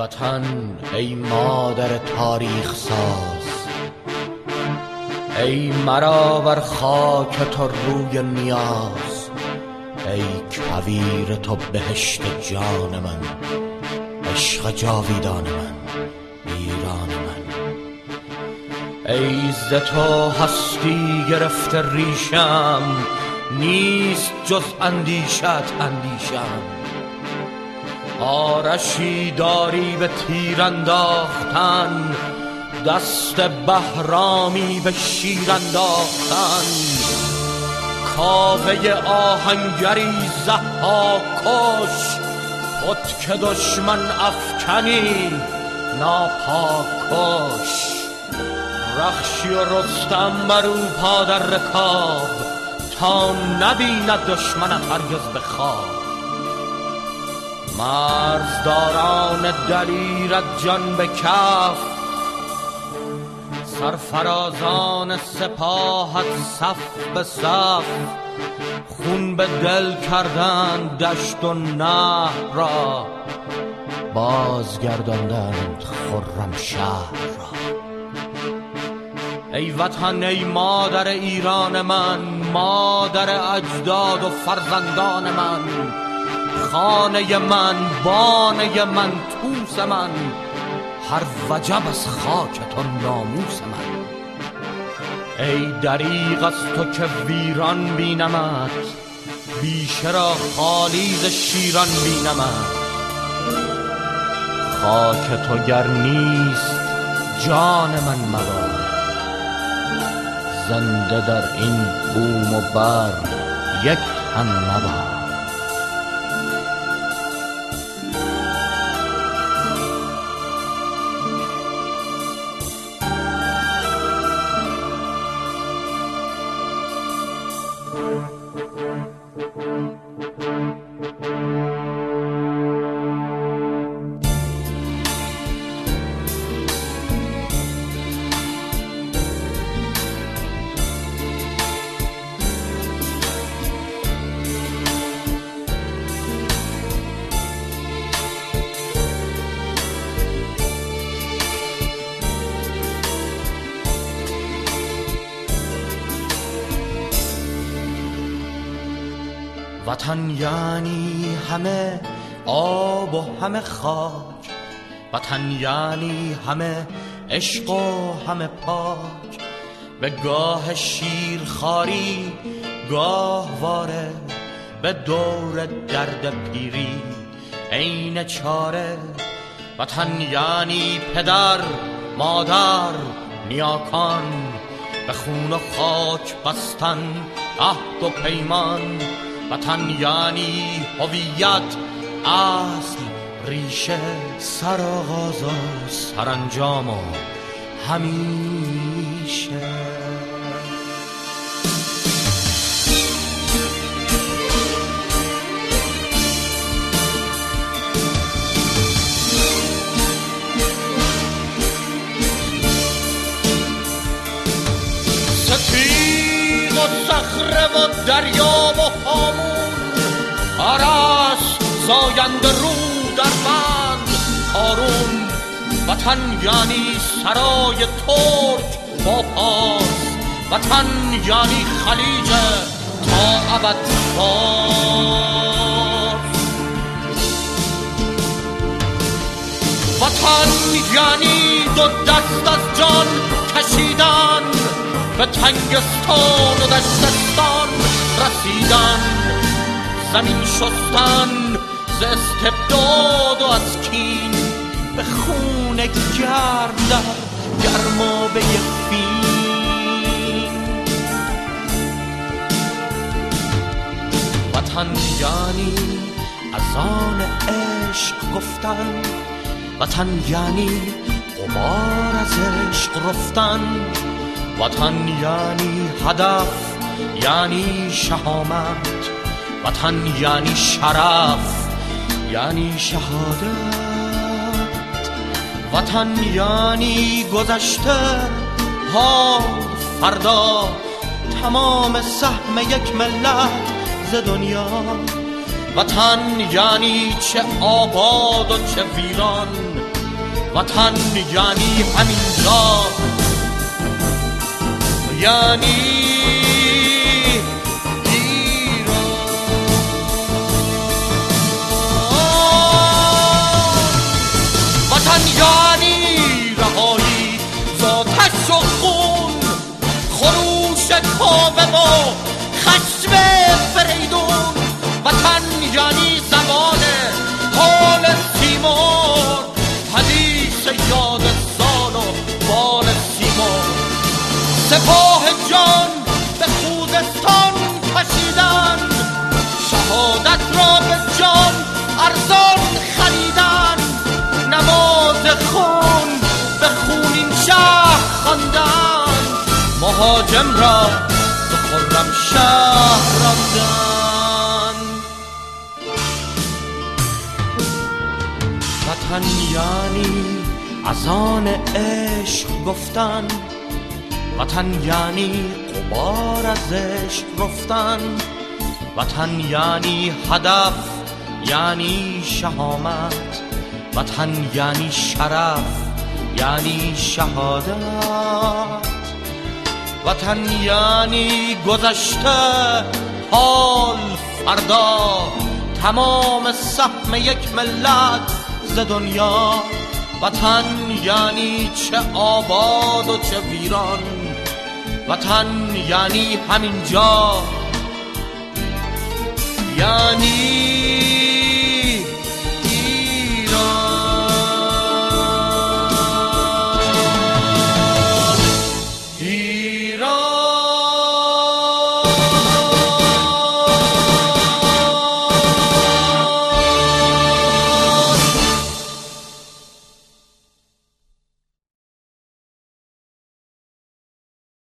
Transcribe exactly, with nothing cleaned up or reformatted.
وطن ای مادر تاریخ ساز، ای مرا بر خاک تو روی نیاز، ای کویر تو بهشت جان من، عشق جاویدان من، ایران من. ای ز تو هستی گرفته ریشم، نیست جز اندیشت اندیشم. آرشی داری به تیر انداختن، دست بهرامی به شیر انداختن. کاوه آهنگری ضحاک کش، خود که دشمن افکنی ناپاک کش. رخشی و رستم برو پا در رکاب، تا نبیند دشمنت هرگز به خواب. مرزداران دلیرت جان به کف، سرفرازان سپاهت صف به صف. خون به دل کردند دشت و نهر را، بازگرداندند خرم شهر را. ای وطن ای مادر ایران من، مادر اجداد و فرزندان من. خانه من، بانه من، توس من، هر وجب از خاک تو ناموس من. ای دریغ از تو که ویران بینمت، بیشه را خالی ز شیران بینمت. خاک تو گر نیست جان من مباد، زنده در این بوم و بر یک تن نباد. وطن یعنی همه آب و همه خاک، وطن یعنی همه عشق و همه پاک. به گاه شیرخواری گاهواره، به دور درد پیری عین چاره. وطن یعنی پدر مادر نیاکان، به خون و خاک بستن عهد و پیمان. وطن یعنی هویت، اصل، ریشه، سرآغاز و سرانجام و همیشه. ستیغ و صخره و دریا و هامون، آرس زاینده رو در بند کارون. وطن یعنی سرای ترک با پاس، وطن یعنی خلیج تا ابد باز. وطن یعنی دو دست از جان کشیدن، به تنگستان و دشتستان رسیدن. زمین شستن ز استبداد و از کین، به خون گرم در گرمابه فین. وطن یعنی اذان عشق گفتن، وطن یعنی غبار از عشق رفتن. وطن یعنی هدف، یعنی شهامت. وطن یعنی شرف، یعنی شهادت. وطن یعنی گذشته، حال، فردا، تمام سهم یک ملت ز دنیا. وطن یعنی چه آباد و چه ویران، وطن یعنی همینجا، یعنی یعنی رهایی ذاتش و خون، خروش کاوه و خشم فریدون. وطن یعنی زمان حال تیمور، حدیث یاد سال و بال سیمور. سپاه جان به خوزستان کشیدن، شهادت را به جان ارزان خریدن. نماز خون به خونین شهر خواندن، مهاجم را به خرم شهر راندن. وطن یعنی اذان عشق گفتن، وطن یعنی غبار از عشق رفتن. وطن یعنی هدف، یعنی شهامت. وطن یعنی شرف، یعنی شهادت. وطن یعنی گذشته، حال، فردا، تمام سهم یک ملت ز دنیا. وطن یعنی چه آباد و چه ویران، وطن یعنی همینجا، یعنی